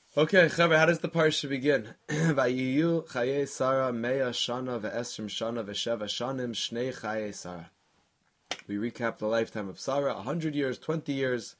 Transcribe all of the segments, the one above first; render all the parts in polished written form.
Okay, Chaver, how does the parsha begin? Vayiyu chaye Sarah meya shana ve'esrim shana ve'sheva shanim shnei chaye Sarah. We recap the lifetime of Sarah: 100 years, 20 years,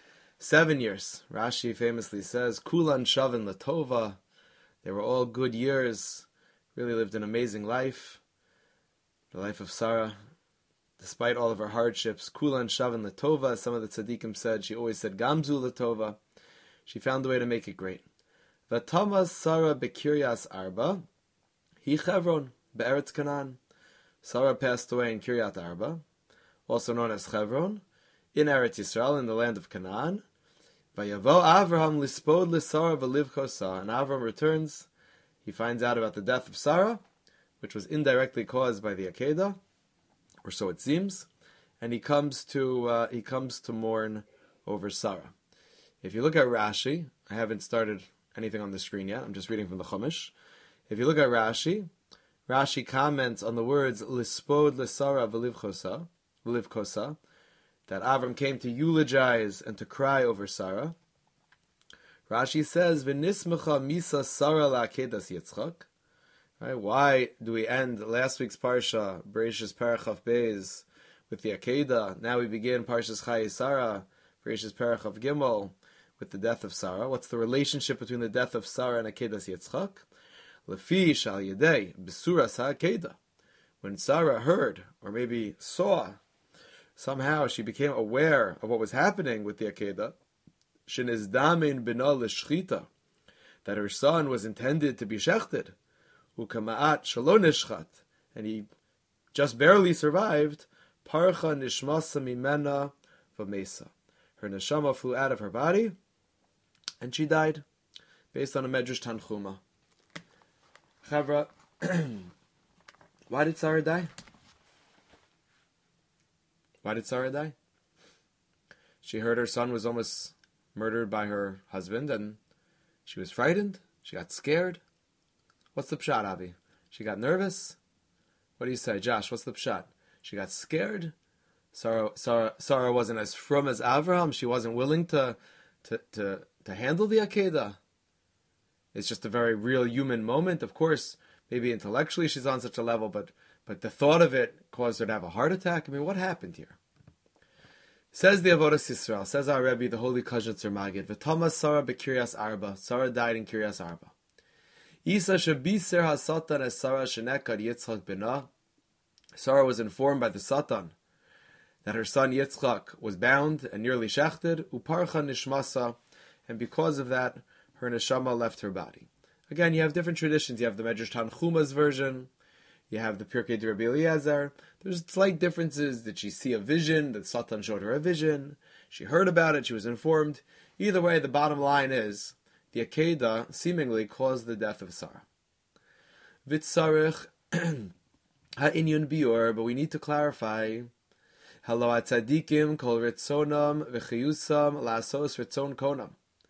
7 years. Rashi famously says, "Kulan shavin latova." They were all good years. Really lived an amazing life. The life of Sarah, despite all of her hardships, Kulan shavin latova. Some of the tzaddikim said she always said Gamzu latova. She found a way to make it great. V'tamas Sarah bekiryas Arba, hi Chevron be'eretz Canaan. Sarah passed away in Kiryat Arba, also known as Chevron, in Eretz Yisrael, in the land of Canaan. Vayavo Avraham lispod l'Sarah v'livchosa. And Avraham returns. He finds out about the death of Sarah, which was indirectly caused by the Akedah, or so it seems, and he comes to mourn over Sarah. If you look at Rashi, I haven't started anything on the screen yet, I'm just reading from the Chumash. If you look at Rashi, Rashi comments on the words Lispod l'Sarah v'livchosa, that Avram came to eulogize and to cry over Sarah. Rashi says, V'nismecha misa Sarah la'akedas Yitzchak. Right? Why do we end last week's Parsha, Bereshis Parachav Beis, with the Akedah? Now we begin Parshas Chaye Sarah, Bereshis Parachav Gimel, with the death of Sarah. What's the relationship between the death of Sarah and Akedas Yitzchak? Lefi shal yedei besuras ha'akedah. When Sarah heard, or maybe saw, somehow she became aware of what was happening with the Akedah, shenizdamin bina l'shchita, that her son was intended to be shechted, ukama'at shalon nishchat, and he just barely survived, parcha nishmasa mimena v'mesa. Her neshama flew out of her body, and she died, based on a Medrash Tanchuma. Chavra, why did Sarah die? Why did Sarah die? She heard her son was almost murdered by her husband, and she was frightened. She got scared. What's the pshat, Avi? She got nervous? What do you say, Josh? What's the pshat? She got scared? Sarah wasn't as frum as Avraham. She wasn't willing to handle the Akedah. It's just a very real human moment. Of course, maybe intellectually she's on such a level, but the thought of it caused her to have a heart attack. I mean, what happened here? Says the Avodas Yisrael, says our Rebbe, the Holy Kazhnitzer Magid, V'tama Sarah bekiryas Arba. Sarah died in Kiryas Arba. Isa shebiser ha-satan es Sarah shenekad Yitzchak bina. Sarah was informed by the Satan that her son Yitzchak was bound and nearly shechted, uparcha nishmasa, and because of that, her neshama left her body. Again, you have different traditions. You have the Medrash Tanchuma's version, you have the Pirkei de Rabbi Eliezer. There's slight differences. Did she see a vision? That Satan showed her a vision? She heard about it, she was informed. Either way, the bottom line is, the Akedah seemingly caused the death of Sarah. Vitzarech ha'inyan biur, but we need to clarify, Halo tzadikim kol ritzonam v'chiyusam la'asos ritzon konam.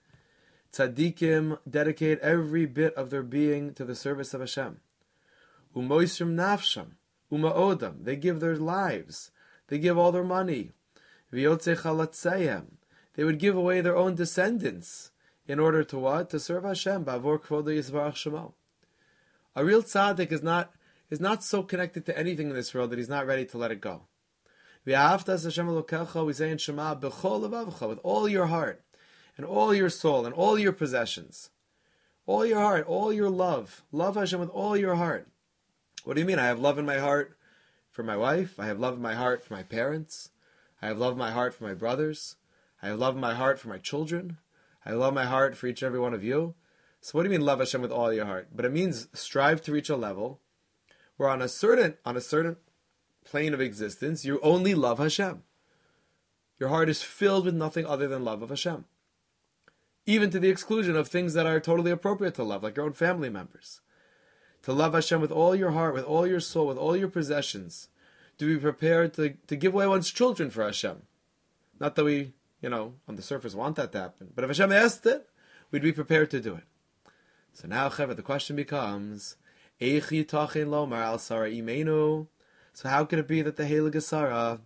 Tzadikim dedicate every bit of their being to the service of Hashem. Umoisrim nafsham, umaodam. They give their lives. They give all their money. V'yotzei chalatzayim. They would give away their own descendants in order to what? To serve Hashem. Ba'avor kvodo yisbarach shemo. A real tzaddik is not so connected to anything in this world that he's not ready to let it go. V'ahavtas Hashem Elokecha, we say in Shema, b'chol levavcha, with all your heart, and all your soul, and all your possessions. All your heart, all your love. Love Hashem with all your heart. What do you mean? I have love in my heart for my wife. I have love in my heart for my parents. I have love in my heart for my brothers. I have love in my heart for my children. I have love in my heart for each and every one of you. So what do you mean love Hashem with all your heart? But it means strive to reach a level where on a certain plane of existence, you only love Hashem. Your heart is filled with nothing other than love of Hashem. Even to the exclusion of things that are totally appropriate to love, like your own family members. To love Hashem with all your heart, with all your soul, with all your possessions. To be prepared to give away one's children for Hashem. Not that we, on the surface want that to happen. But if Hashem asked it, we'd be prepared to do it. So now, Chevra, the question becomes, Eich yitachin lomar al Sarah imenu. So how could it be that the Heilige Sarah,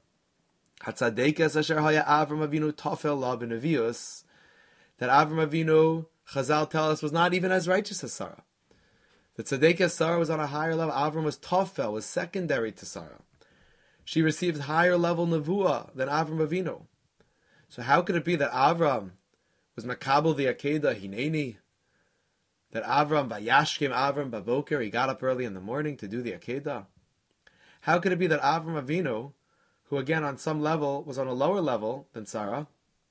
Hatzadekes asher haya Avram Avinu tafel la b'nevius, that Avram Avinu Chazal tell us, was not even as righteous as Sarah. The tzaddikas Sarah was on a higher level. Avram was tofel, was secondary to Sarah. She received higher level nevuah than Avram Avinu. So how could it be that Avram was makabel the Akedah hineni? That Avram vayashkem Avram baboker, he got up early in the morning to do the Akedah? How could it be that Avram Avinu, who again on some level was on a lower level than Sarah,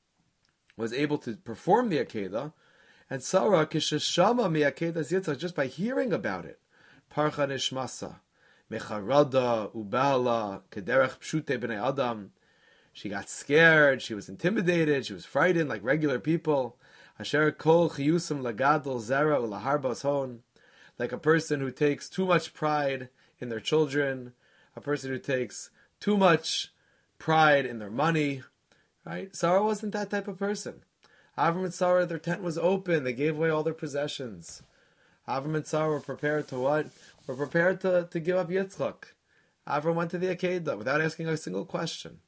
was able to perform the Akedah, and Sarah kishashama mi Akedah Yitzchak, just by hearing about it, parcha nishmasa, mecharada ubala kederech pshute bnei adam, she got scared, she was intimidated, she was frightened like regular people. Asher kol chiyusim lagadol zera ulaharbas hon, like a person who takes too much pride in their children, a person who takes too much pride in their money, right? Sarah wasn't that type of person. Avram and Sarah, their tent was open. They gave away all their possessions. Avram and Sarah were prepared to what? Were prepared to give up Yitzchak. Avram went to the Akedah without asking a single question.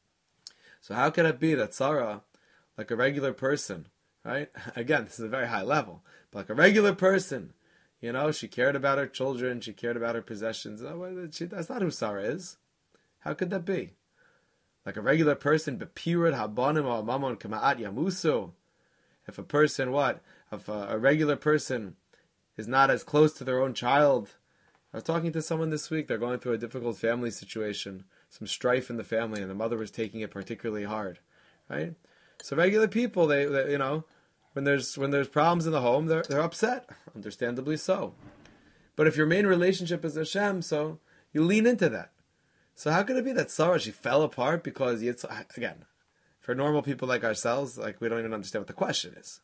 So how can it be that Sarah, like a regular person, right? Again, this is a very high level, but like a regular person, she cared about her children, she cared about her possessions. That's not who Sarah is. How could that be? Like a regular person, bepirud habanim al mamon kamaat yamusu. If a person, If a regular person is not as close to their own child. I was talking to someone this week, they're going through a difficult family situation, some strife in the family, and the mother was taking it particularly hard, right? So regular people, they when there's problems in the home, they're upset, understandably so. But if your main relationship is Hashem, so you lean into that. So how could it be that Sarah, she fell apart because again, for normal people like ourselves, like we don't even understand what the question is.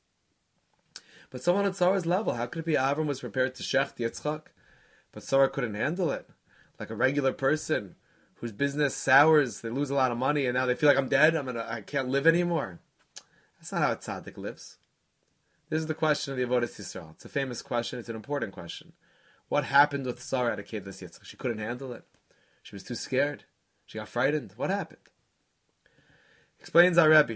But someone at Sarah's level, how could it be Avram was prepared to shecht Yitzchak, but Sarah couldn't handle it? Like a regular person whose business sours, they lose a lot of money, and now they feel like I'm dead, I can't live anymore. That's not how a tzaddik lives. This is the question of the Avodas Yisrael. It's a famous question, it's an important question. What happened with Sarah at Akedah Yitzchak? She couldn't handle it. She was too scared. She got frightened. What happened? Explains our Rebbe.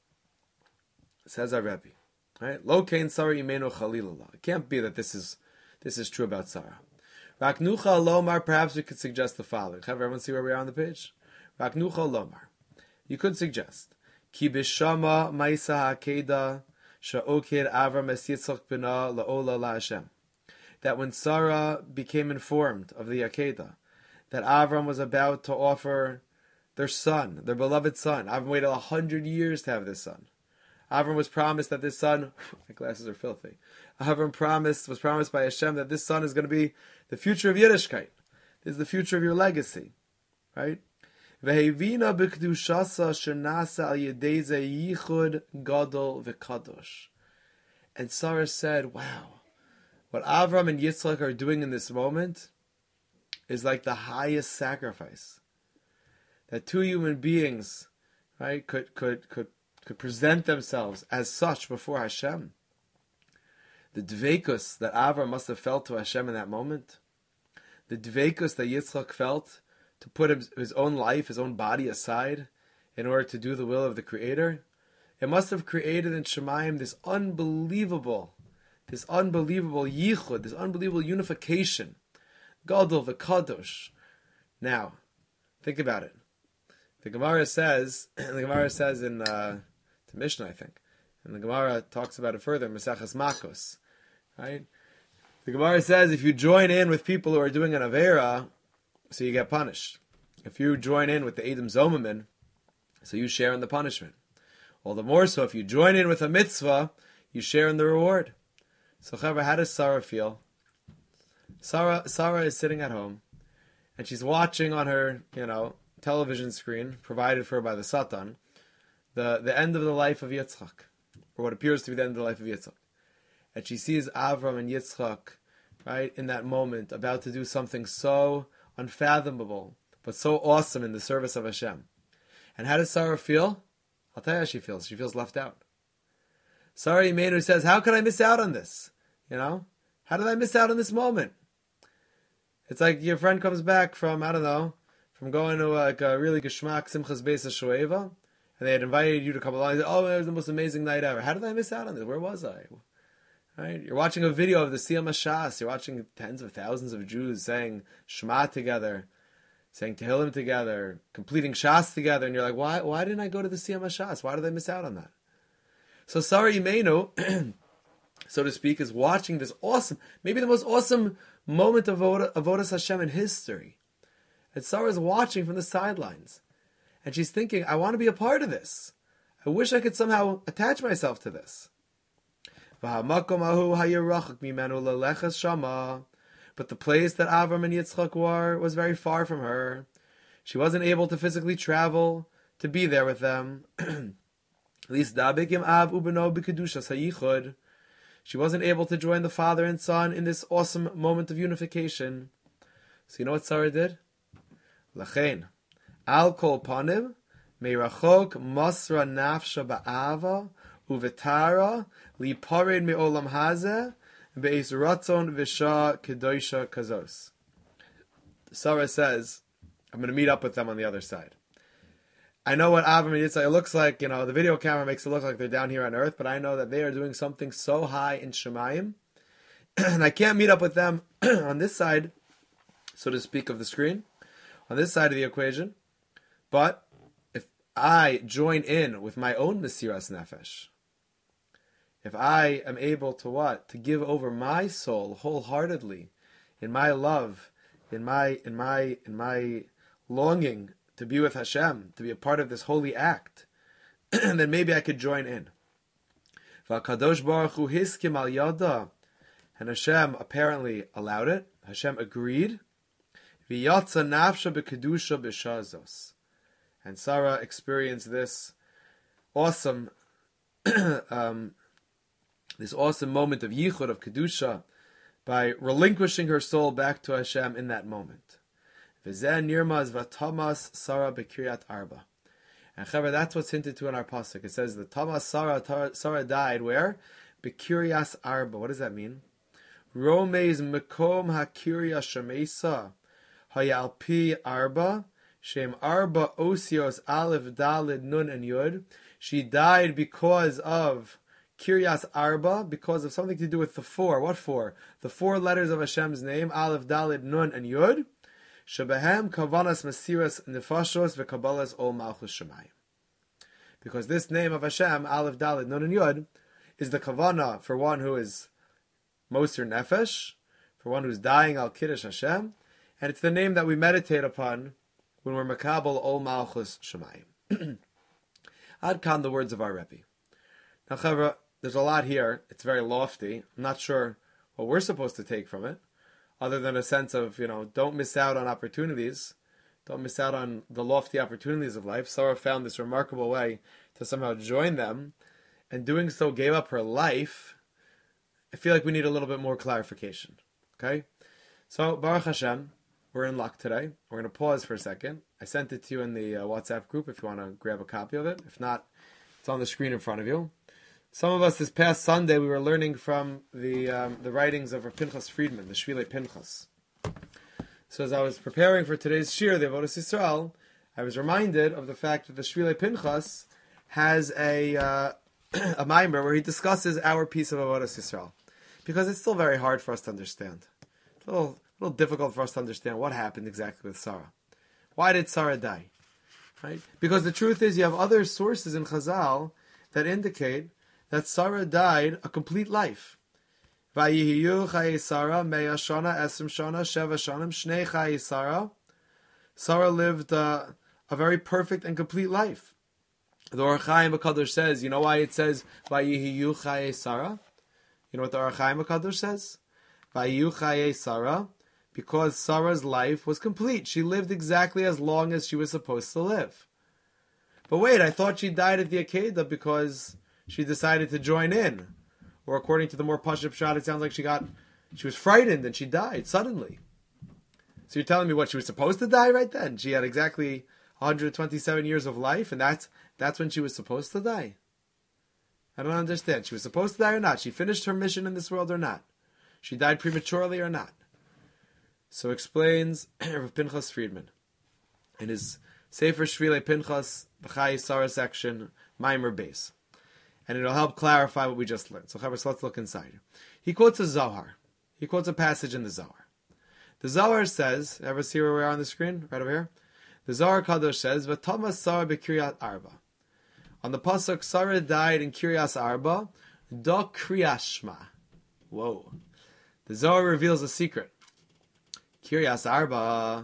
Says our Rebbe. Right? Lo kein Sarah imenu chalilallah. It can't be that this is true about Sarah. Raknucha lomar, perhaps we could suggest the following. Have everyone see where we are on the page? Raknucha lomar. You could suggest. Ki bishama ma'isa ha'akeda sha'okir Avram es Yitzchak b'na la'ola la'Hashem. That when Sarah became informed of the Akedah, that Avram was about to offer their son, their beloved son. Avram waited 100 years to have this son. Avram was promised that this son, my glasses are filthy. Avram was promised by Hashem that this son is going to be the future of Yiddishkeit. This is the future of your legacy, right? Vehevina b'kedushasa shenasa al yedei ze yichud gadol v'kadosh. And Sarah said, wow, what Avram and Yitzchak are doing in this moment is like the highest sacrifice that two human beings, right, could present themselves as such before Hashem. The dveikus that Avram must have felt to Hashem in that moment, the dveikus that Yitzchak felt to put his own life, his own body aside in order to do the will of the Creator, it must have created in Shemayim this unbelievable yichud, this unbelievable unification. Gadol v'kadosh. Now, think about it. The Gemara says in the Mishnah, I think, and the Gemara talks about it further, Maseches Makos, right? The Gemara says if you join in with people who are doing an Avera, so you get punished. If you join in with the Edom Zomamin, so you share in the punishment. All the more so if you join in with a mitzvah, you share in the reward. So, Chavra, how does Sarah feel? Sarah is sitting at home, and she's watching on her, television screen provided for her by the Satan, the end of the life of Yitzchak, or what appears to be the end of the life of Yitzchak, and she sees Avram and Yitzchak, right, in that moment, about to do something so unfathomable, but so awesome in the service of Hashem. And how does Sarah feel? I'll tell you how she feels. She feels left out. Sarah Imenu says, how could I miss out on this? How did I miss out on this moment? It's like your friend comes back from going to a really geschmack Simchas Beis HaShoeva, and they had invited you to come along. They said, oh, it was the most amazing night ever. How did I miss out on this? Where was I? Right? You're watching a video of the Siyam HaShas. You're watching tens of thousands of Jews saying Shema together, saying Tehillim together, completing Shas together, and you're like, why didn't I go to the Siyam HaShas? Why did I miss out on that? So Sarah Imenu, so to speak, is watching this awesome, maybe the most awesome moment of Avodas Hashem in history. And Sarah is watching from the sidelines. And she's thinking, I want to be a part of this. I wish I could somehow attach myself to this. But the place that Avram and Yitzchak were was very far from her. She wasn't able to physically travel to be there with them. She wasn't able to join the father and son in this awesome moment of unification. So you know what Sarah did? Lachein. Al kol panim, meirachok masra nafsha ba'ava, uvetara, lipared me'olam hazeh, be'ez ratzon v'sha kedoisha kazos. Sarah says, I'm going to meet up with them on the other side. I know what Avram and Yitzchak, it looks like, the video camera makes it look like they're down here on earth, but I know that they are doing something so high in Shemayim, and I can't meet up with them on this side, so to speak, of the screen, on this side of the equation. But if I join in with my own Mesiras Nefesh, if I am able to what? To give over my soul wholeheartedly, in my love, in my longing to be with Hashem, to be a part of this holy act, then maybe I could join in. V'Kadosh Baruch Hu hiskim al yada, and Hashem apparently allowed it. Hashem agreed. V'yatza nafsha b'kedusha b'shazos, and Sarah experienced this awesome, this awesome moment of yichud, of kedusha, by relinquishing her soul back to Hashem in that moment. V'zeh nirmaz v'tamas Sarah b'kiryat arba. And Chaver, that's what's hinted to in our pasuk. It says the tamas Sarah died where? B'kiryas arba. What does that mean? Romez mekom hakirya shemesa hayalpi arba shem arba osios aleph dalid nun and yud. She died because of Kiryas Arba, because of something to do with the four. What four? The four letters of Hashem's name, aleph dalid nun and yud. Shebehem kavanas mesiras nefashos v'kabalas ol malchus shemayim. Because this name of Hashem, aleph dalid nun and yud, is the kavana for one who is Moser Nefesh, for one who's dying al Kiddush Hashem, and it's the name that we meditate upon when we're Makabal Ol Malchus Shemayim. Ad kan the words of our Rebbe. Now, Chavra, there's a lot here. It's very lofty. I'm not sure what we're supposed to take from it, other than a sense of, don't miss out on opportunities. Don't miss out on the lofty opportunities of life. Sarah found this remarkable way to somehow join them, and doing so gave up her life. I feel like we need a little bit more clarification. Okay? So, Baruch Hashem, we're in luck today. We're going to pause for a second. I sent it to you in the WhatsApp group if you want to grab a copy of it. If not, it's on the screen in front of you. Some of us this past Sunday, we were learning from the writings of Pinchas Friedman, the Shvilei Pinchas. So as I was preparing for today's Shir, the Avodas Yisrael, I was reminded of the fact that the Shvilei Pinchas has a mimer where he discusses our piece of Avodas Yisrael. Because it's still very hard for us to understand. It's a little difficult for us to understand what happened exactly with Sarah. Why did Sarah die? Right? Because the truth is, you have other sources in Chazal that indicate that Sarah died a complete life. Vayihiyu chaye Sarah meya shana esrim shana sheva shanim shnei chaye Sarah. Sarah lived a very perfect and complete life. The Or HaChaim HaKadosh says, you know why it says Vayihiyu chaye Sarah? You know what the Or HaChaim HaKadosh says? Vayihiyu chaye Sarah, because Sarah's life was complete. She lived exactly as long as she was supposed to live. But wait, I thought she died at the Akedah because she decided to join in. Or according to the more Pashup shot, it sounds like she was frightened and she died suddenly. So you're telling me what, she was supposed to die right then? She had exactly 127 years of life, and that's when she was supposed to die? I don't understand. She was supposed to die or not? She finished her mission in this world or not? She died prematurely or not? So explains Rav Pinchas Friedman in his Sefer Shvilei Pinchas, the Chayei Sarah section, Maimer Beis. and it'll help clarify what we just learned. So let's look inside. He quotes a Zohar. He quotes a passage in the Zohar. The Zohar says, ever see where we are on the screen? Right over here? The Zohar Kadosh says, V'tama Sarah b'Kiryat Arba. On the pasuk, Sarah died in Kiryas Arba, do Kriyashma. Whoa. The Zohar reveals a secret. Kiryas Arba,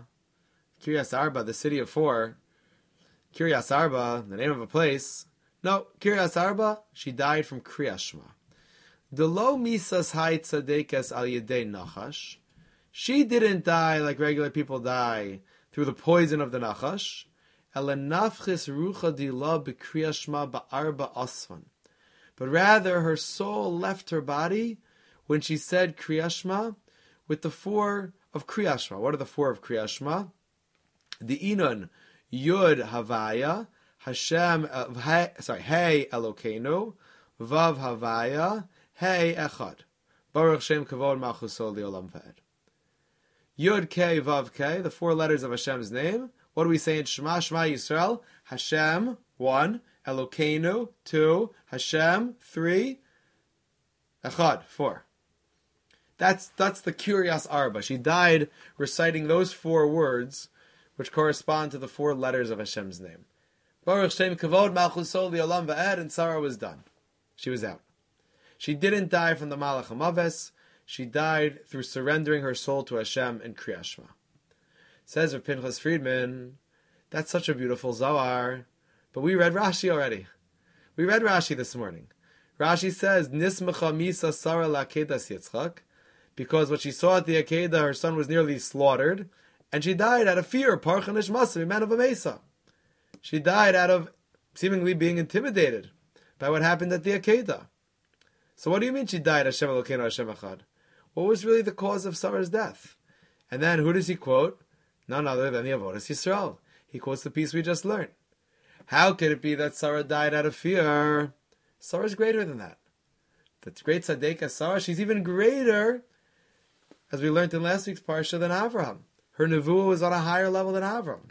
the city of four. Kiryas Arba, the name of a place. No, Kiryas Arba, she died from Kriyashma. The lo misas hay tzadekes al yedei nachash. She didn't die like regular people die through the poison of the nachash. Elenafchis rucha dila b'kriyashma ba'arba asvan. But rather, her soul left her body when she said Kriyashma with the four of Kriyashma. What are the four of Kriyashma? The Inun, Yud Havaya, Hashem, Hey Elokeinu, Vav Havaya, Hey Echad. Baruch Shem Kavod Malchusol Liolam V'ed. Yud K Vav K, the four letters of Hashem's name. What do we say in Shema? Shema Yisrael. Hashem, 1. Elokeinu, 2. Hashem, 3. Echad, 4. That's the Kiryas Arba. She died reciting those four words, which correspond to the four letters of Hashem's name. Baruch Shem Kavod Malchusol Liolam V'ed, and Sarah was done. She was out. She didn't die from the Malach HaMaves. She died through surrendering her soul to Hashem in Kriyashma. Says Rav Pinchas Friedman, that's such a beautiful Zohar. But we read Rashi already. We read Rashi this morning. Rashi says, Nismecha misa Sarah la'akedas Yitzchak, because what she saw at the Akedah, her son was nearly slaughtered, and she died out of fear, Parchanish Masav, man of a Mesa. She died out of seemingly being intimidated by what happened at the Akedah. So what do you mean she died, Hashem Elokeinu Hashem Echad? What was really the cause of Sarah's death? And then who does he quote? None other than the Avodas Yisrael. He quotes the piece we just learned. How could it be that Sarah died out of fear? Sarah is greater than that. The great Tzaddik Sarah, she's even greater, as we learned in last week's Parsha, than Avraham. Her Nevuah was on a higher level than Avraham.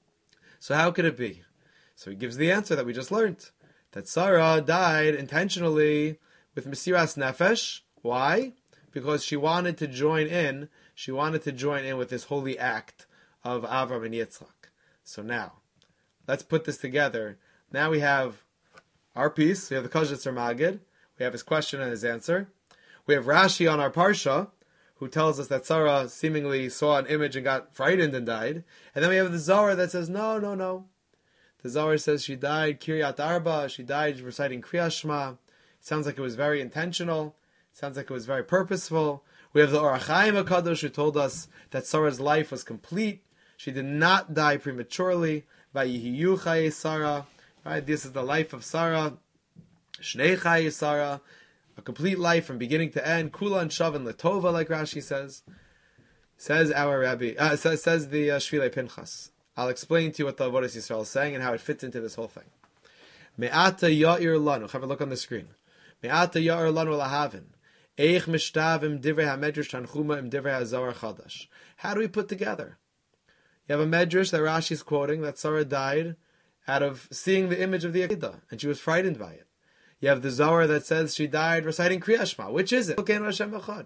So how could it be? So he gives the answer that we just learned. That Sarah died intentionally with Mesiras Nefesh. Why? Because she wanted to join in. She wanted to join in with this holy act of Avram and Yitzchak. So now, let's put this together. Now we have our piece. We have the Kazhitzer Magid. We have his question and his answer. We have Rashi on our Parsha, who tells us that Sarah seemingly saw an image and got frightened and died. And then we have the Zohar that says, no. The Zohar says she died Kiryat Arba. She died reciting Kriyas Shema. It sounds like it was very intentional. It sounds like it was very purposeful. We have the Or HaChaim HaKadosh who told us that Sarah's life was complete. She did not die prematurely. Vayihiyu Chaye Sarah. Right? This is the life of Sarah. Shnei Chaye Sarah. A complete life from beginning to end. Kula and Shavan Letova, like Rashi says. Says our Rabbi. Says the Shvilei Pinchas. I'll explain to you what the Avodas Yisrael is saying and how it fits into this whole thing. Me'ata ya'ir lanu. Have a look on the screen. Me'ata ya'ir lanu lahavin. Eich mishtavim divrei ha-medrash tanchuma im divrei ha-zohar chadash. How do we put together? You have a medrash that Rashi is quoting that Sarah died out of seeing the image of the Akedah, and she was frightened by it. You have the Zohar that says she died reciting Kriyas Shema. Which is it? Elokeinu Hashem Echad.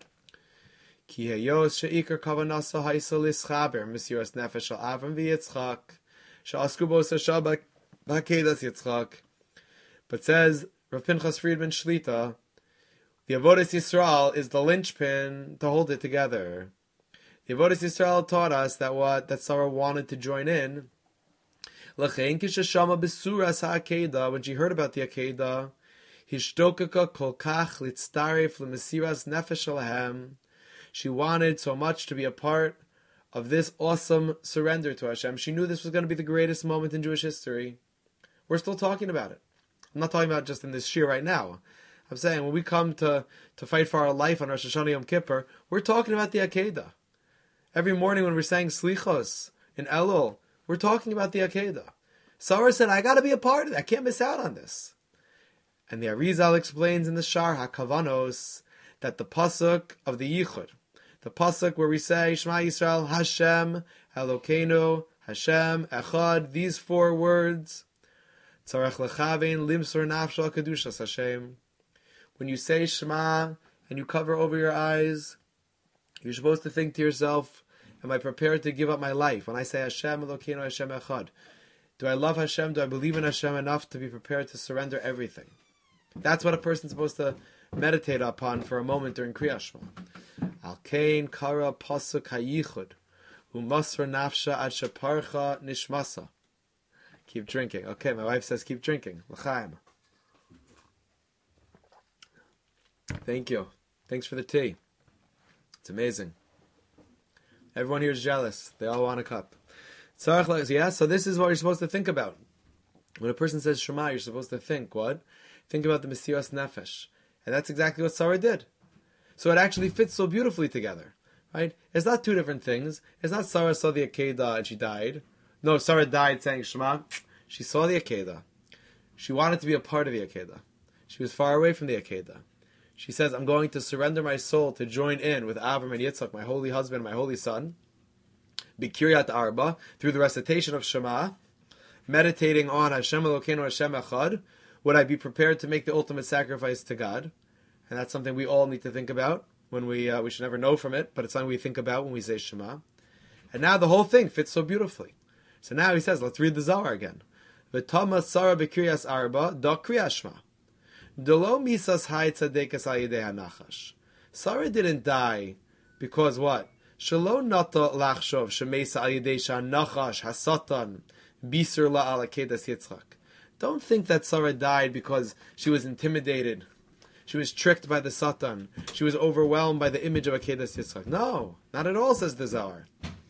Ki hayos she'ikar kavanasa haisa lischaber mesiras nefesh shel Avram v'Yitzchak she'asku bo sashal b'akedas Yitzchak. But says Rav Pinchas Friedman Shlita, the Avodas Yisrael is the linchpin to hold it together. The Avodas Yisrael taught us that Sarah wanted to join in. L'chein kishashama b'suras ha'akedah, when she heard about the Akedah, hishtokaka kol kach litztaref l'mesiras nefesh shelahem. She wanted so much to be a part of this awesome surrender to Hashem. She knew this was going to be the greatest moment in Jewish history. We're still talking about it. I'm not talking about just in this shir right now. I'm saying when we come to fight for our life on Rosh Hashanah Yom Kippur, we're talking about the Akedah. Every morning when we're saying Slichos in Elul, we're talking about the Akedah. Sarah said, I got to be a part of it. I can't miss out on this. And the Arizal explains in the Shar HaKavanos that the pasuk of the Yichud, the pasuk where we say Shema Yisrael, Hashem, Elokeinu, Hashem, Echad, these four words, Tzarech lechavein limsor nafsho kedushas Hashem. When you say Shema and you cover over your eyes, you're supposed to think to yourself, am I prepared to give up my life? When I say Hashem Elokeinu Hashem Echad, do I love Hashem? Do I believe in Hashem enough to be prepared to surrender everything? That's what a person's supposed to meditate upon for a moment during Kriyat Shema. Al Kain Kara Pasuk Hayichud Umasra Nafsha Ad Shaparcha Nishmasa. Keep drinking. Okay, my wife says keep drinking. L'chaim. Thank you. Thanks for the tea. It's amazing. Everyone here is jealous. They all want a cup. Yeah, so this is what you're supposed to think about. When a person says Shema, you're supposed to think, what? Think about the Mesiras Nefesh. And that's exactly what Sarah did. So it actually fits so beautifully together. Right? It's not two different things. It's not Sarah saw the Akedah and she died. No, Sarah died saying Shema. She saw the Akedah. She wanted to be a part of the Akedah. She was far away from the Akedah. She says, I'm going to surrender my soul to join in with Avram and Yitzchak, my holy husband, my holy son, be Kiryat Arba, through the recitation of Shema, meditating on Hashem Elokeinu Hashem Echad. Would I be prepared to make the ultimate sacrifice to God? And that's something we all need to think about. When we should never know from it, but it's something we think about when we say Shema. And now the whole thing fits so beautifully. So now he says, let's read the Zohar again. V'tama Sarah b'Kiryas Arba, da Kriyas Shema. Delo misas hay tzadekas al yidei hanachash. Sarah didn't die because what? Shelo nata lachshov shemesa al yidei shanachash hasatan bisur la al akedas Yitzchak. Don't think that Sarah died because she was intimidated. She was tricked by the Satan. She was overwhelmed by the image of Akedas Yitzchak. No, not at all, says the Zohar.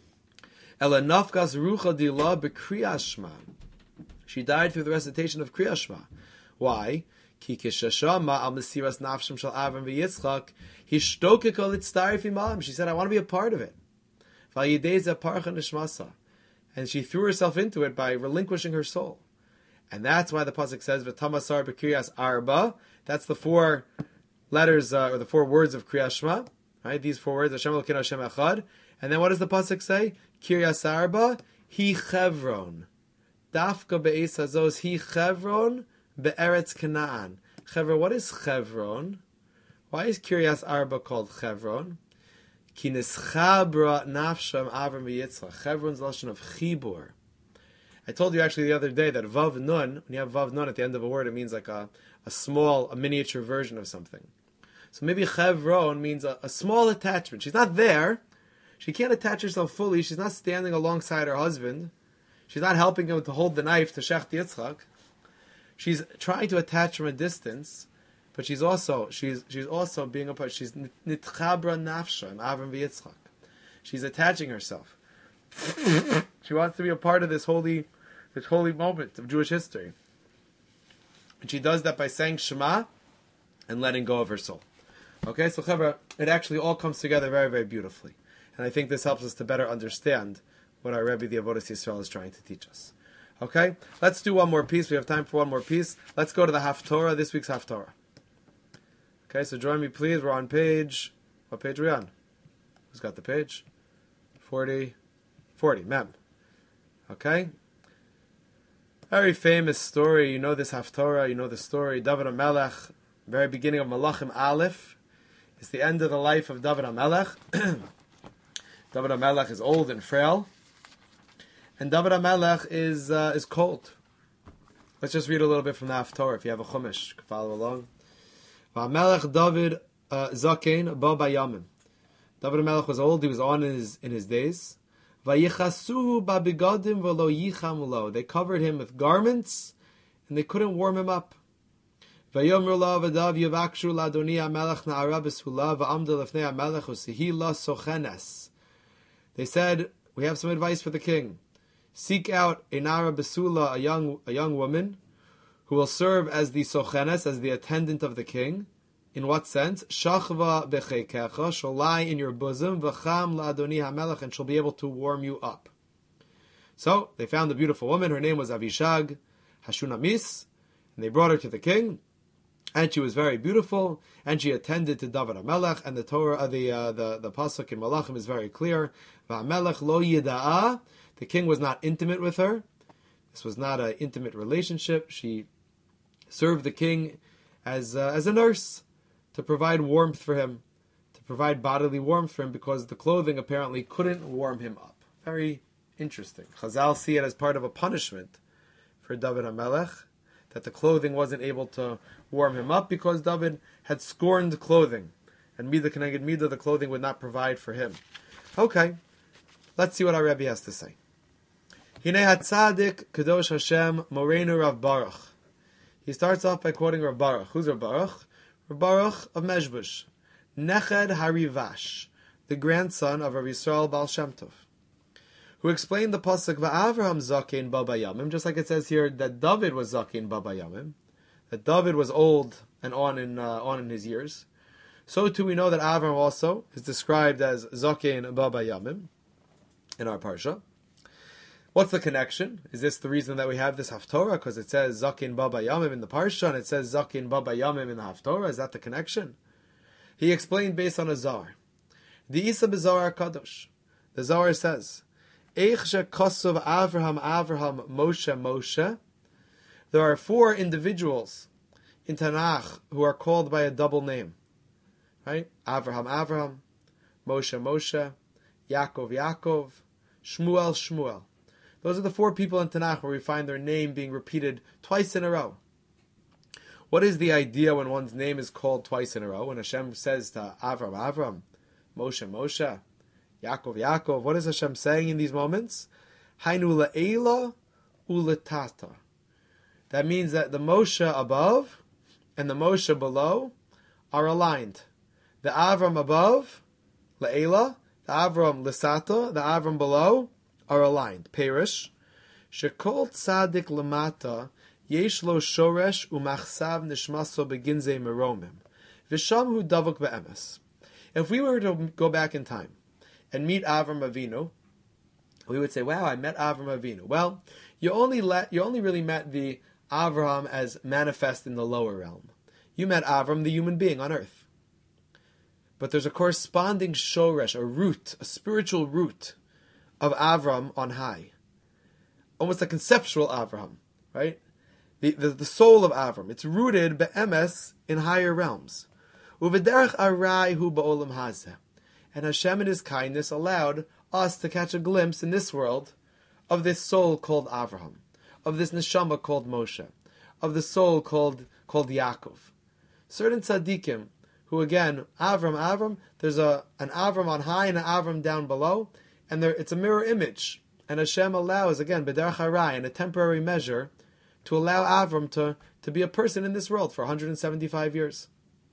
Ela nafkas rucha dila b'Kriyas Shema. She died through the recitation of Kriyas Shema. Why? Ki kishashama al mesiras nafshim shel Avram v'Yitzchak hishtokek al itztarif imam. She said, I want to be a part of it. V'yidei ze parcha nishmasa. And she threw herself into it by relinquishing her soul. And that's why the pasuk says v'tama Sarah b'Kiryas Arba. That's the four letters or the four words of Kriyas Shema. Right? These four words, Hashem Elokeinu Hashem Echad. And then what does the pasuk say? Kiryas Arba hi Chevron. Dafka be'es hazos hi Chevron be'eretz Canaan. Chevron, what is Chevron? Why is Kiryas Arba called Chevron? Ki nischabra nafsham Avram v'Yitzchak. Chevron's lashon of chibur. I told you actually the other day that Vav Nun, when you have Vav Nun at the end of a word, it means like a miniature version of something. So maybe Chevron means a small attachment. She's not there. She can't attach herself fully. She's not standing alongside her husband. She's not helping him to hold the knife to Shecht Yitzchak. She's trying to attach from a distance, but she's also being a part. She's nitchabra nafsha in Avram v'Yitzchak. She's attaching herself. She wants to be a part of this holy moment of Jewish history. And she does that by saying Shema and letting go of her soul. Okay, so Chavra, it actually all comes together very, very beautifully. And I think this helps us to better understand what our Rebbe, the Avodas Yisrael, is trying to teach us. Okay, let's do one more piece. We have time for one more piece. Let's go to the Haftorah, this week's Haftorah. Okay, so join me please. We're on page... What page are we on? Who's got the page? 40, Mem. Okay? Very famous story. You know this Haftorah, you know the story. David HaMelech, very beginning of Malachim Aleph. It's the end of the life of David HaMelech. David HaMelech is old and frail. And David HaMelech is cold. Let's just read a little bit from the Haftorah. If you have a Chumash, you can follow along. HaMelech David Zaken Ba Bayamim. David HaMelech was old. He was on in his days. Vayichasuhu babigadim v'lo yichamulo. They covered him with garments, and they couldn't warm him up. Vayomru la v'dav yivakshu ladoni HaMelech na'ara b'sula v'amda lefnei HaMelech u'sihi la sochenes. They said, we have some advice for the king. Seek out a nara besula, a young woman, who will serve as the sochenes, as the attendant of the king. In what sense? Shachva bechekecha, she'll lie in your bosom, v'cham la'adoni HaMelech, and she'll be able to warm you up. So, they found a beautiful woman, her name was Avishag Hashunamis, and they brought her to the king, and she was very beautiful, and she attended to David HaMelech, and the Torah, the Pasuk in Malachim is very clear. V'HaMelech lo yida'ah, the king was not intimate with her. This was not an intimate relationship. She served the king as a nurse to provide warmth for him, to provide bodily warmth for him, because the clothing apparently couldn't warm him up. Very interesting. Chazal see it as part of a punishment for David HaMelech, that the clothing wasn't able to warm him up because David had scorned clothing. And Midah Keneged Midah, the clothing would not provide for him. Okay, let's see what our Rebbe has to say. Hinei HaTzadik Kadosh Hashem Moreinu Rav Baruch. He starts off by quoting Rav Baruch. Who's Rav Baruch? Rav Baruch of Mezhbush. Neched Harivash, the grandson of Rav Yisrael Baal Shem Tov, who explained the pasuk Va'Avraham Zakein Baba Yamim, just like it says here that David was Zakein Baba Yamim, that David was old and on in his years. So too we know that Avram also is described as Zakein Baba Yamim in our parsha. What's the connection? Is this the reason that we have this Haftorah? Because it says Zakein Baba Yamim in the parsha and it says Zakein Baba Yamim in the Haftorah. Is that the connection? He explained based on a Zohar. The Isa B'Zohar Kadosh. The Zohar says, Eich Kosov Avraham Moshe Moshe. There are 4 individuals in Tanakh who are called by a double name. Right? Avraham, Moshe Moshe, Yaakov, Shmuel. Those are the 4 people in Tanakh where we find their name being repeated twice in a row. What is the idea when one's name is called twice in a row? When Hashem says to Avram, Moshe, Yaakov, what is Hashem saying in these moments? Hainu la'ela u'letata. That means that the Moshe above and the Moshe below are aligned. The Avram above, la'ela, the Avram l'sata, the Avram below are aligned. Perish, shekol tzadik lamata yesh lo shoresh umachsav nishmaso beginze meromim v'sham hu davok be'emes. If we were to go back in time and meet Avram Avinu, we would say, "Wow, I met Avram Avinu." Well, you only really met the Avraham as manifest in the lower realm. You met Avram, the human being on earth. But there's a corresponding shoresh, a root, a spiritual root of Avram on high. Almost a conceptual Avraham, right? The soul of Avram. It's rooted be'emes in higher realms. Uvederach arai hu ba'olam hazeh. And Hashem in His kindness allowed us to catch a glimpse in this world of this soul called Avraham, of this neshama called Moshe, of the soul called Yaakov. Certain tzaddikim, who again, Avram, there's an Avram on high and an Avram down below, and it's a mirror image. And Hashem allows, again, b'derech harai, in a temporary measure, to allow Avram to be a person in this world for 175 years.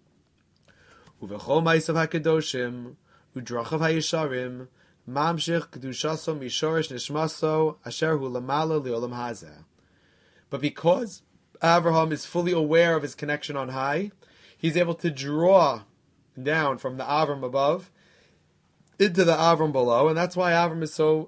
Uvechol ma'asav hakadoshim, udrachav hayisharim, mamshich kedushaso mishoresh nishmaso, asher hu lamala li'olam hazeh. But because Avraham is fully aware of his connection on high, he's able to draw down from the Avram above into the Avram below, and that's why Avram is so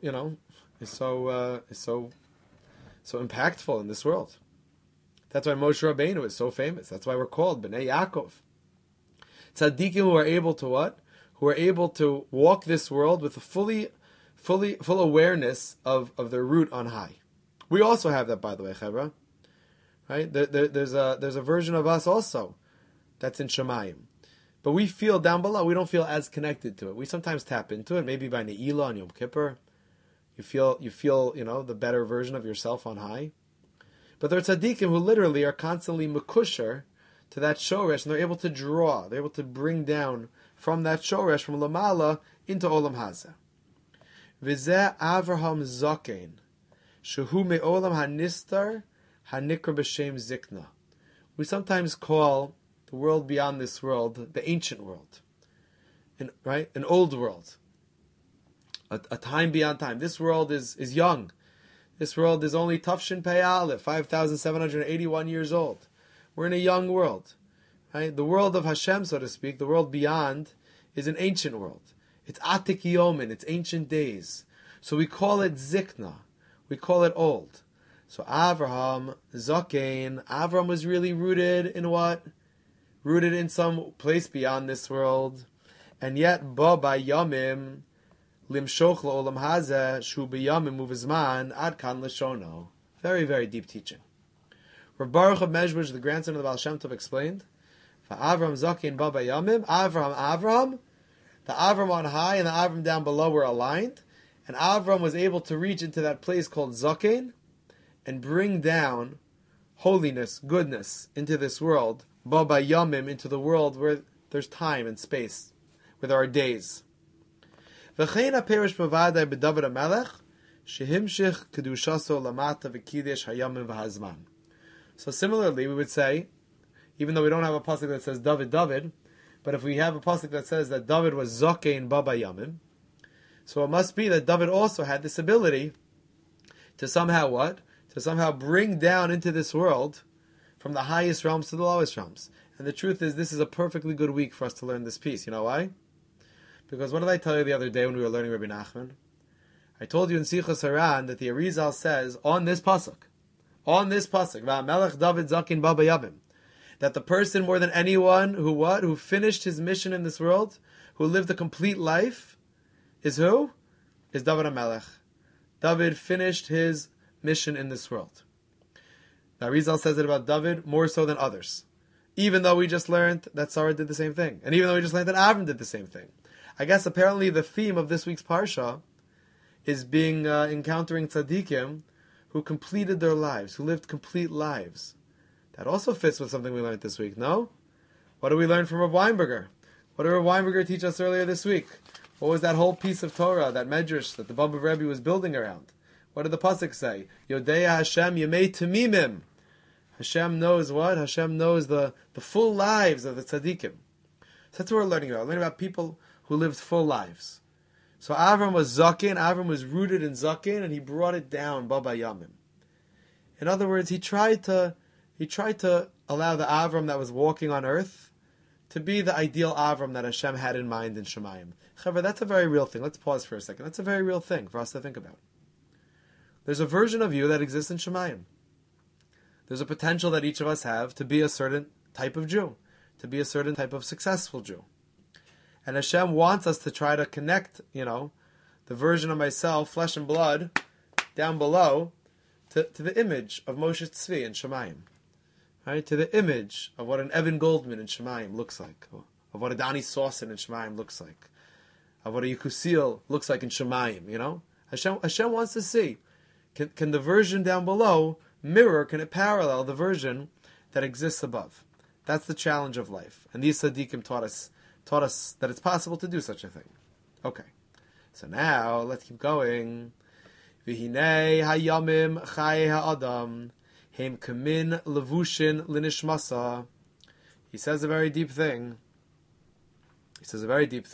impactful in this world. That's why Moshe Rabbeinu is so famous. That's why we're called Bnei Yaakov. Tzaddikim who are able to what? Who are able to walk this world with a full awareness of their root on high. We also have that, by the way, Chevra. Right? There's a version of us also that's in Shemayim. But we feel down below, we don't feel as connected to it. We sometimes tap into it, maybe by Ne'ilah on Yom Kippur. You feel, the better version of yourself on high. But there are tzaddikim who literally are constantly mekusher to that shoresh, and they're able to draw, they're able to bring down from that shoresh, from Lamala, into Olam Hazeh. V'zeh Avraham Zakein, shehu me'olam hanistar, hanikra b'shem zikna. We sometimes call the world beyond this world the ancient world, an old world, a time beyond time. This world is young. This world is only Tafshin Pei Aleph, 5,781 years old. We're in a young world. Right? The world of Hashem, so to speak, the world beyond, is an ancient world. It's Atik Yomin, it's ancient days. So we call it Zikna. We call it old. So Avraham, Zakein, Avraham was really rooted in what? Rooted in some place beyond this world. And yet, Ba Yamim, Limshoch Olam Hazeh, Shu B'Yamim Uvizman, Ad Kan Lishono. Very, very deep teaching. Rav Baruch of Mezhbuzh, the grandson of the Baal Shem Tov, explained, Avram Zakin Baba Yamim, Avram, the Avram on high and the Avram down below were aligned, and Avram was able to reach into that place called Zakin and bring down holiness, goodness into this world, Baba Yamim, into the world where there's time and space, where there are days. V'chein ha'perish b'vadai b'David HaMelech, shehimshich kedushaso lamata v'kidesh hayamim v'hazman. So similarly, we would say, even though we don't have a pasuk that says David, but if we have a pasuk that says that David was Zakein Baba Yamim, so it must be that David also had this ability to somehow what? To somehow bring down into this world from the highest realms to the lowest realms. And the truth is, this is a perfectly good week for us to learn this piece. You know why? Because what did I tell you the other day when we were learning Rabbi Nachman? I told you in Sichos Haran that the Arizal says on this pasuk, Va'amelech David Zakin Baba Yamim, that the person more than anyone who finished his mission in this world, who lived a complete life, is who? Is David HaMelech. David finished his mission in this world. Now Arizal says it about David more so than others. Even though we just learned that Sarah did the same thing. And even though we just learned that Avram did the same thing. I guess apparently the theme of this week's Parsha is encountering tzaddikim who completed their lives, who lived complete lives. That also fits with something we learned this week, no? What did we learn from Rav Weinberger? What did Rav Weinberger teach us earlier this week? What was that whole piece of Torah, that medrash that the Baba Rebbe was building around? What did the pasuk say? Yodeya Hashem Yemei Tamimim. Hashem knows what? Hashem knows the full lives of the tzaddikim. So that's what we're learning about. We're learning about people who lived full lives. So Avram was Zakin, Avram was rooted in Zakin, and he brought it down, Baba Yamim. In other words, he tried to allow the Avram that was walking on earth to be the ideal Avram that Hashem had in mind in Shemayim. However, that's a very real thing. Let's pause for a second. That's a very real thing for us to think about. There's a version of you that exists in Shemayim. There's a potential that each of us have to be a certain type of Jew, to be a certain type of successful Jew. And Hashem wants us to try to connect, the version of myself, flesh and blood, down below, to the image of Moshe Tzvi in Shemayim. Right? To the image of what an Evan Goldman in Shemayim looks like, of what a Donnie Sawson in Shemayim looks like, of what a Yekusiel looks like in Shemayim, Hashem wants to see, can the version down below mirror, can it parallel the version that exists above? That's the challenge of life. And these tzaddikim taught us that it's possible to do such a thing. Okay. So now, let's keep going. V'hinei hayamim chaye ha'adam hem kamin levushin linishmasa. He says a very deep thing. He says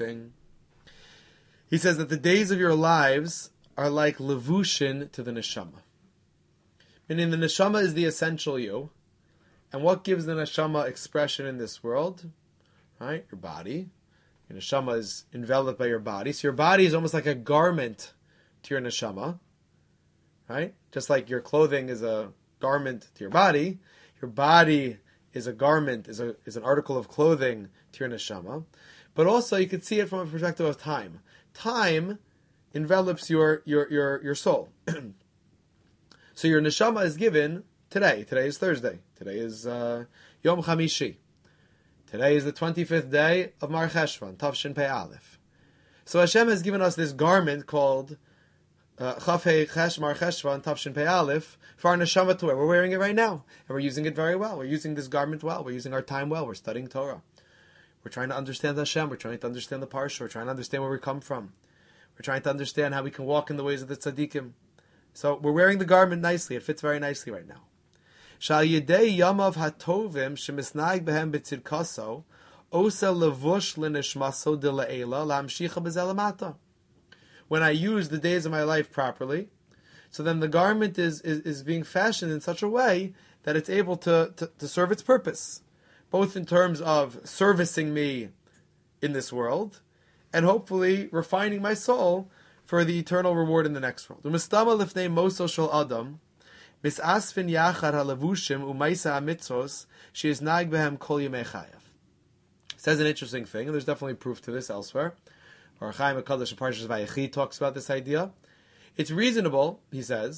that the days of your lives are like levushin to the neshama. Meaning the neshama is the essential you. And what gives the neshama expression in this world? Right? Your body. Your neshama is enveloped by your body. So your body is almost like a garment to your neshama. Right? Just like your clothing is a garment to your body is a garment, is an article of clothing to your neshama. But also you can see it from a perspective of time. Time envelops your soul. So your neshama is given today. Today is Thursday. Today is Yom Chamishi. Today is the 25th day of Mar Cheshvan, Tavshin Pei Aleph. So Hashem has given us this garment called Chaf Hei Chesh Mar Cheshvan, Tavshin Pei Aleph, for our neshama to wear. We're wearing it right now, and we're using it very well. We're using this garment well. We're using our time well. We're studying Torah. We're trying to understand Hashem. We're trying to understand the Parsha. We're trying to understand where we come from. We're trying to understand how we can walk in the ways of the tzaddikim. So we're wearing the garment nicely. It fits very nicely right now. Shal yedei yamav hatovim shemisnag behem b'tzidkaso osa levush l'nishmaso de la'ela la'amshicha b'zelamata. When I use the days of my life properly, so then the garment is being fashioned in such a way that it's able to serve its purpose, both in terms of servicing me in this world, and hopefully refining my soul for the eternal reward in the next world. Umistama lifnei moso shel adam, misasfin yachar halevushim umaisa hamitzos sheyiznag behem kol yemei chayav. Says an interesting thing, and there's definitely proof to this elsewhere. Or Chaim HaKadosh in Parshas Vayechi talks about this idea. It's reasonable, he says,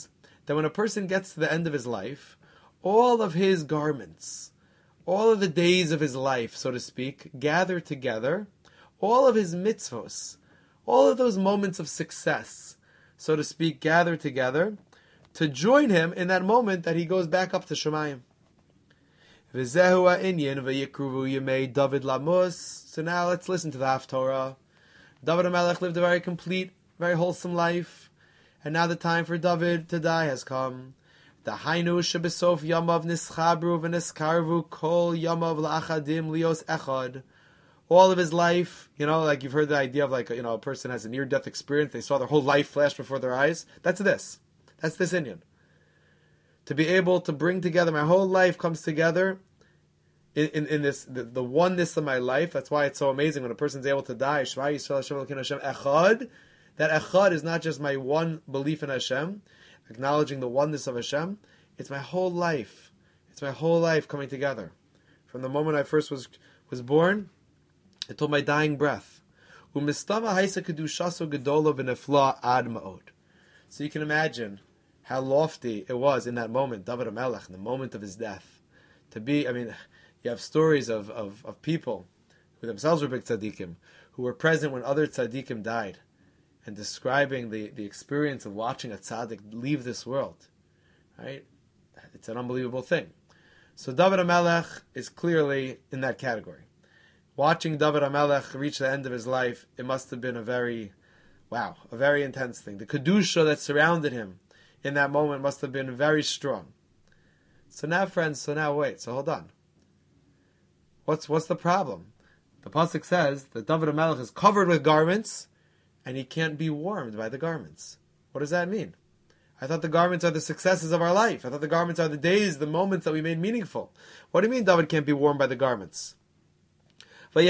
that when a person gets to the end of his life, all of his garments, all of the days of his life, so to speak, gather together, all of his mitzvos, all of those moments of success, so to speak, gather together to join him in that moment that he goes back up to Shemayim. V'zehu ha'inyan v'yikruvu yemei David Lamus. So now let's listen to the Haftorah. David HaMelech lived a very complete, very wholesome life, and now the time for David to die has come. The Hainu shebesof yamav nischabru v'niskarvu kol yamav la'achadim lios echad. All of his life, like you've heard the idea of a person has a near-death experience, they saw their whole life flash before their eyes. That's this inyan. To be able to bring together, my whole life comes together in this, the oneness of my life. That's why it's so amazing when a person's able to die. Shema Yisrael Hashem Elokeinu Hashem Echad. That Echad is not just my one belief in Hashem, acknowledging the oneness of Hashem. It's my whole life. It's my whole life coming together. From the moment I first was born until my dying breath. So you can imagine how lofty it was in that moment, David HaMelech, in the moment of his death. You have stories of people who themselves were big tzaddikim, who were present when other tzaddikim died, and describing the experience of watching a tzaddik leave this world. Right? It's an unbelievable thing. So David HaMelech is clearly in that category. Watching David HaMelech reach the end of his life, it must have been a very intense thing. The kedusha that surrounded him in that moment must have been very strong. So now, friends, hold on. What's the problem? The pasuk says that David HaMelech is covered with garments, and he can't be warmed by the garments. What does that mean? I thought the garments are the successes of our life. I thought the garments are the days, the moments that we made meaningful. What do you mean David can't be warmed by the garments? They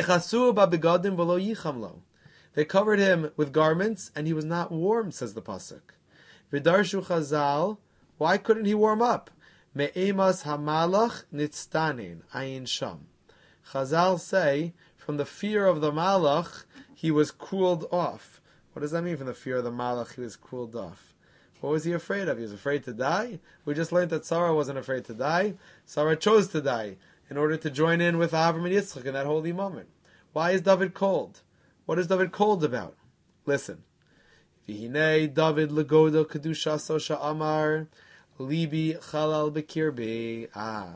covered him with garments, and he was not warm, says the pasuk. V'darshu Chazal, why couldn't he warm up? Me'emas hamalach nitztanin ayin sham. Chazal say, from the fear of the malach, he was cooled off. What does that mean, from the fear of the malach, he was cooled off? What was he afraid of? He was afraid to die? We just learned that Sarah wasn't afraid to die. Sarah chose to die in order to join in with Avram and Yitzchak in that holy moment. Why is David cold? What is David cold about? Listen. V'hinei David legodo kedushaso sha'amar libi chalal bekirbi.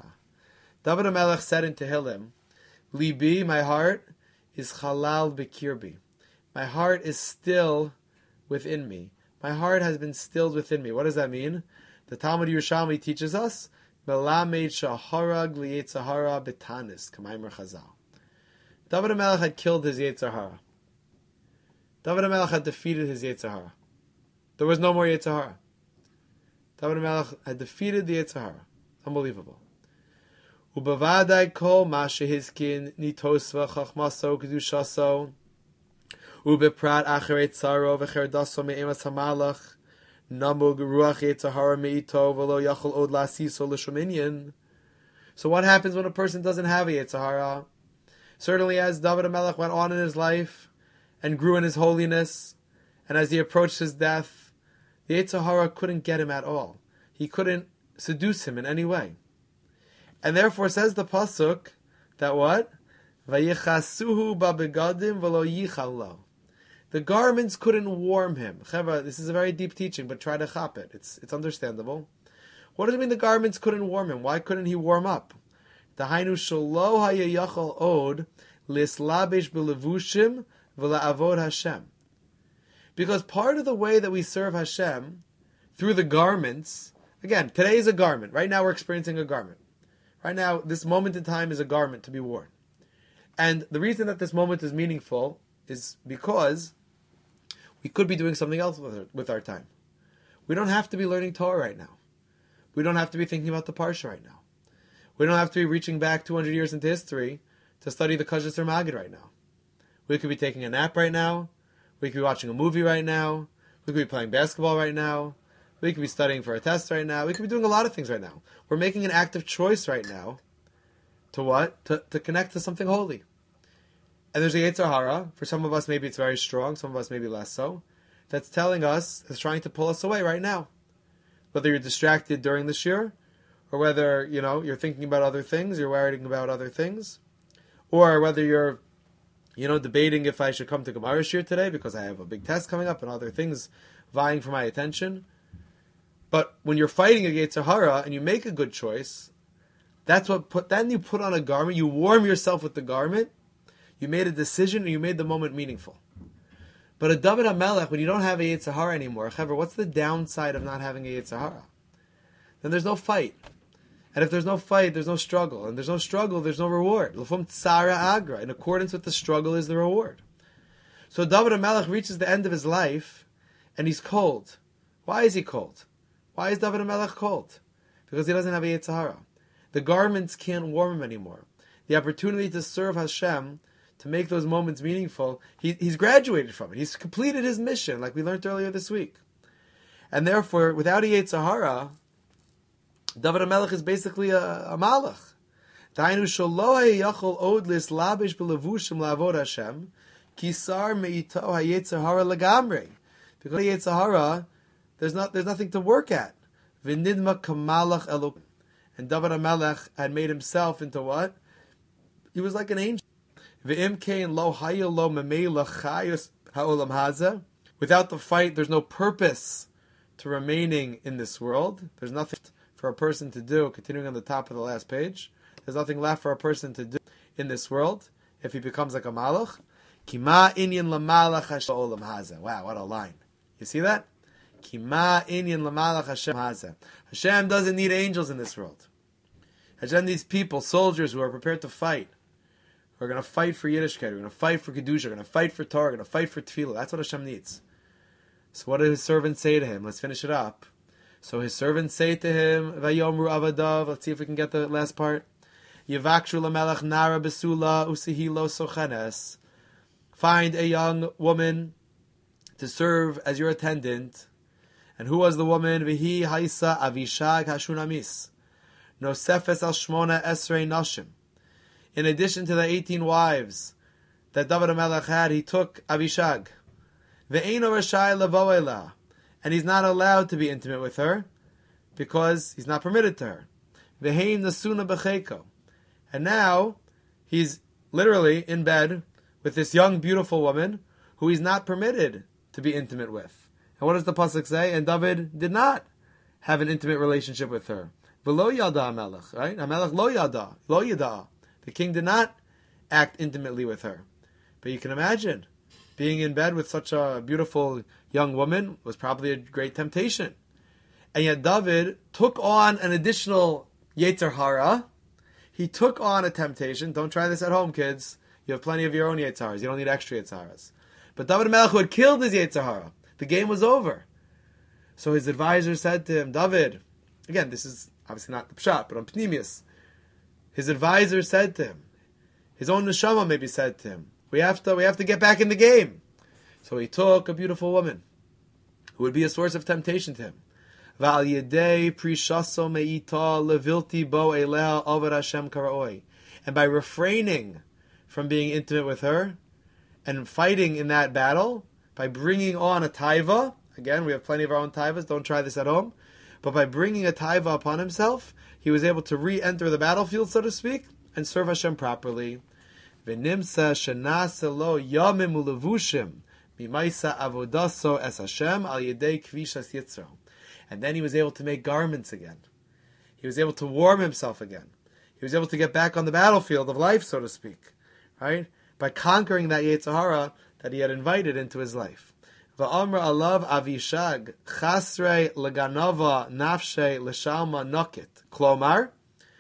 David HaMelech said in Tehillim, Libi, my heart, is chalal bekirbi. My heart is still within me. My heart has been stilled within me. What does that mean? The Talmud Yerushalmi teaches us, Melamed shaharag liyetzahara betanis, Kamaimer Chazal. David HaMelech had killed his Yetzer Hara. David HaMelech had defeated his Yetzer Hara. There was no more Yetzer Hara. David HaMelech had defeated the Yetzer Hara. Unbelievable. Ubavadai kol ma shehizkin nitosva chachmaso kedushaso ubeprat acharei tzaro v'cherdaso me'emas hamalach namug ruach Yetzer Hara me'ito v'lo yachol od lasiso l'shominyan. So what happens when a person doesn't have a Yetzer Hara? Certainly, as David HaMelech went on in his life and grew in his holiness, and as he approached his death, the Yetzer Hara couldn't get him at all. He couldn't seduce him in any way. And therefore says the pasuk that what? Vayichasuhu babegadim v'lo yichal lo. The garments couldn't warm him. Chevra, this is a very deep teaching, but try to chop it. It's understandable. What does it mean the garments couldn't warm him? Why couldn't he warm up? Dahainu shelo hayayachal od lislabish b'levushim v'la'avod Hashem. Because part of the way that we serve Hashem through the garments, again, today is a garment. Right now we're experiencing a garment. Right now, this moment in time is a garment to be worn. And the reason that this moment is meaningful is because we could be doing something else with our time. We don't have to be learning Torah right now. We don't have to be thinking about the Parsha right now. We don't have to be reaching back 200 years into history to study the Kashas or Magid right now. We could be taking a nap right now. We could be watching a movie right now. We could be playing basketball right now. We could be studying for a test right now. We could be doing a lot of things right now. We're making an active choice right now to what? To connect to something holy. And there's a Yetzer Hara. For some of us, maybe it's very strong. Some of us, maybe less so. That's telling us, it's trying to pull us away right now. whether you're distracted during the shir, or whether, you're thinking about other things, you're worrying about other things, or whether you're, debating if I should come to Gemara shir today because I have a big test coming up and other things vying for my attention. But when you're fighting a Yetzer Hara and you make a good choice, then you put on a garment, you warm yourself with the garment, you made a decision, and you made the moment meaningful. But a David HaMelech, when you don't have a Yetzer Hara anymore, what's the downside of not having a Yetzer Hara? Then there's no fight. And if there's no fight, there's no struggle. And there's no struggle, there's no reward. L'fum tsara agra. In accordance with the struggle is the reward. So David HaMelech reaches the end of his life, and he's cold. Why is he cold? Why is David HaMelech cold? Because he doesn't have a Yetzer Hara. The garments can't warm him anymore. The opportunity to serve Hashem, to make those moments meaningful, he's graduated from it. He's completed his mission, like we learned earlier this week. And therefore, without a Yetzer Hara, David HaMelech is basically a malach. Dainu shelo yachol od lislabish belevushim lavod Hashem, kisar meito hayetzer hara legamrei. Because Yetzer Hara, there's nothing to work at. V'nidma kamalach elok. And David HaMelech had made himself into what? He was like an angel. V'im kein lo hayil lo memela chayus ha'olam hazeh. Without the fight, there's no purpose to remaining in this world. There's nothing for a person to do, continuing on the top of the last page. There's nothing left for a person to do in this world if he becomes like a malach. Kima inyan lamalach Hashem olam hazeh. Wow, what a line. You see that? Kima inyan lamalach Hashem hazeh. Hashem doesn't need angels in this world. Hashem needs people, soldiers who are prepared to fight. Who are going to fight for Yiddishkeit, who are going to fight for Kedusha, who are going to fight for Torah, going to fight for Tefillah. That's what Hashem needs. So what did his servants say to him? Let's finish it up. So his servants say to him, Vayomru avadav, let's see if we can get the last part. Yivakshu lamelech nara besula usihilo sochenes. Find a young woman to serve as your attendant. And who was the woman? Vihi haisa avishag hashunamis. Nosefes al shmona esrei nashim. In addition to the 18 wives that David HaMelech had, he took Avishag. Ve'eino rashai lavo ela. And he's not allowed to be intimate with her because he's not permitted to her. Ve'heim nasuna b'cheiko. And now he's literally in bed with this young, beautiful woman who he's not permitted to be intimate with. And what does the pasuk say? And David did not have an intimate relationship with her. V'lo yada HaMelech, right? HaMelech lo yada. The king did not act intimately with her. But you can imagine, being in bed with such a beautiful young woman was probably a great temptation. And yet David took on an additional Yetzer Hara. He took on a temptation. Don't try this at home, kids. You have plenty of your own Yetzer Haras. You don't need extra Yetzer Haras. But David HaMelech, who had killed his Yetzer Hara, the game was over. So his advisor said to him, David, again, this is obviously not the pshat, but on Pnimius. His advisor said to him, his own neshama maybe said to him, we have to get back in the game. So he took a beautiful woman who would be a source of temptation to him. Val yedei prishaso meita levilti bo elea avad Hashem karaoi. And by refraining from being intimate with her and fighting in that battle, by bringing on a taiva, again, we have plenty of our own taivas, don't try this at home, but by bringing a taiva upon himself, he was able to re-enter the battlefield, so to speak, and serve Hashem properly. V'nimsa shenase lo yamim ulevushim mimaisa avodaso es Hashem al yedei kvishas yitzro. And then he was able to make garments again. He was able to warm himself again. He was able to get back on the battlefield of life, so to speak, right? By conquering that Yetzer Hara that he had invited into his life. Va'amr alav Avishag chasrei leganava nafshei leshalma nokit. Klomar,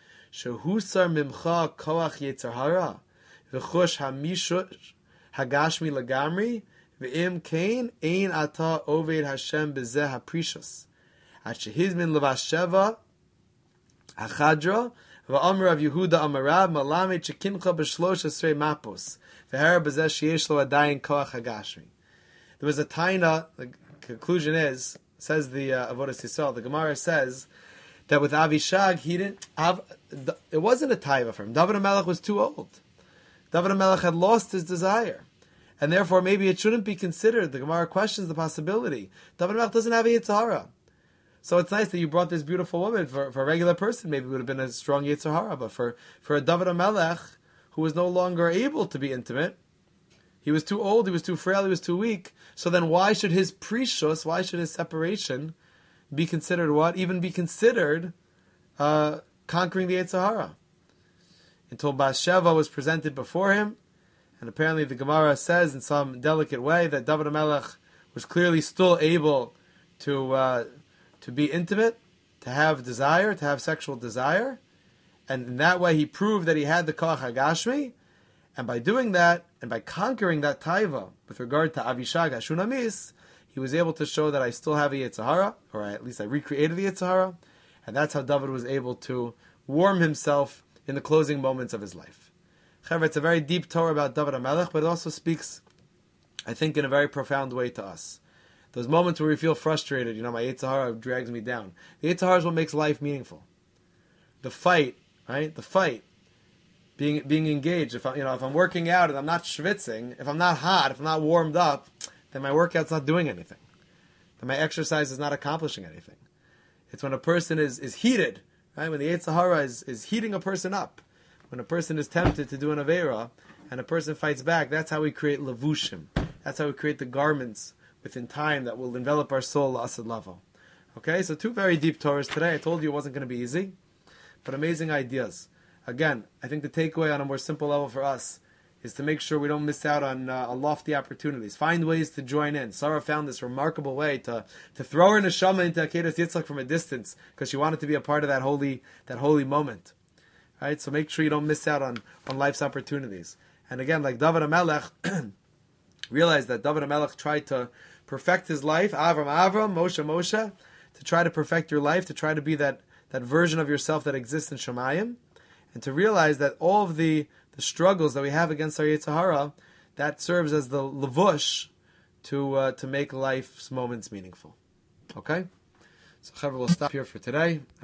shehusar mimcha koach Yetzer Hara v'chush hamishush hagashmi legamri v'im kain ein ata oved Hashem bezeh haprishus. At shehizmin levasheva hachadra va'amr av Yehuda amarav malamed shekincha b'shlosh esrei mapos v'her bezeh sheyesh lo adayin koach hagashmi. There was a taina, the conclusion is, says the Avodas Yisrael, the Gemara says, that with Avishag, he didn't have, it wasn't a taiva for him. David HaMelech was too old. David HaMelech had lost his desire. And therefore, maybe it shouldn't be considered. The Gemara questions the possibility. David HaMelech doesn't have a Yetzer Hara. So it's nice that you brought this beautiful woman. For a regular person, maybe it would have been a strong Yetzer Hara, but for a David HaMelech, who was no longer able to be intimate, he was too old, he was too frail, he was too weak. So then why should his prishus, why should his separation be considered what? Even be considered conquering the Yetzer Hara. Until Bathsheba was presented before him, and apparently the Gemara says in some delicate way that David HaMelech was clearly still able to be intimate, to have desire, to have sexual desire, and in that way he proved that he had the Koach HaGashmi, and by doing that, and by conquering that taiva with regard to Avishag HaShunamis, he was able to show that I still have a Yetzer Hara, or at least I recreated the Yetzer Hara, and that's how David was able to warm himself in the closing moments of his life. It's a very deep Torah about David HaMelech, but it also speaks, I think, in a very profound way to us. Those moments where we feel frustrated, my Yetzer Hara drags me down. The Yetzer Hara is what makes life meaningful. The fight, right? The fight. Being engaged. If I'm working out and I'm not schwitzing, if I'm not hot, if I'm not warmed up, then my workout's not doing anything. Then my exercise is not accomplishing anything. It's when a person is heated, right? When the Yetzer Hara is heating a person up. When a person is tempted to do an Aveira and a person fights back, that's how we create levushim. That's how we create the garments within time that will envelop our soul, asad lavo. Okay, so 2 very deep Torahs today. I told you it wasn't going to be easy, but amazing ideas. Again, I think the takeaway on a more simple level for us is to make sure we don't miss out on lofty opportunities. Find ways to join in. Sarah found this remarkable way to throw her neshama into Akedas Yitzchak from a distance because she wanted to be a part of that holy moment. Right? So make sure you don't miss out on life's opportunities. And again, like David HaMelech, realize that David HaMelech tried to perfect his life, Avram, Moshe, to try to perfect your life, to try to be that version of yourself that exists in Shemayim, and to realize that all of the struggles that we have against our Yetzer Hara, that serves as the levush to make life's moments meaningful. Okay? So, Chaver, we'll stop here for today.